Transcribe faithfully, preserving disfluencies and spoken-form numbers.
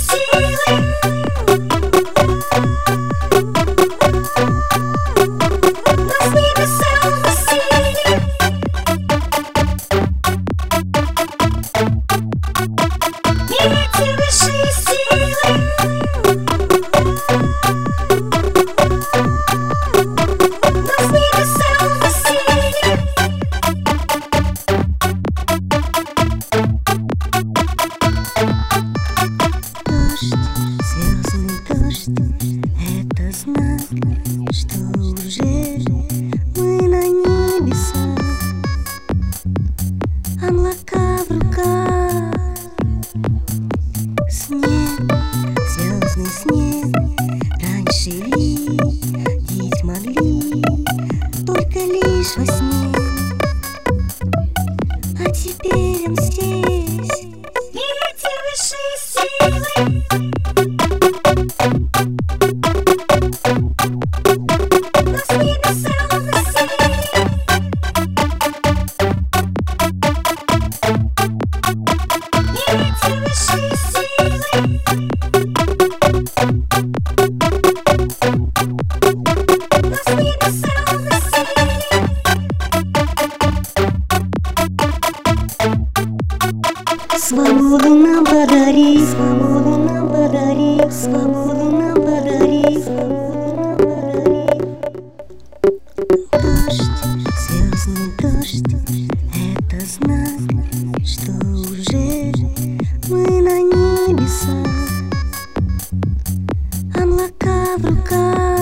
Это знак, что уже мы на небесах. Облака в руках, снег, звездный снег. Раньше видеть могли только лишь во сне, а теперь он здесь, и эти высшие силы. Свободу нам подари, свободу нам подари, свободу нам подари, свободу нам подари. Дождь, звездный дождь, это знак, что уже мы на небесах. Облака в руках.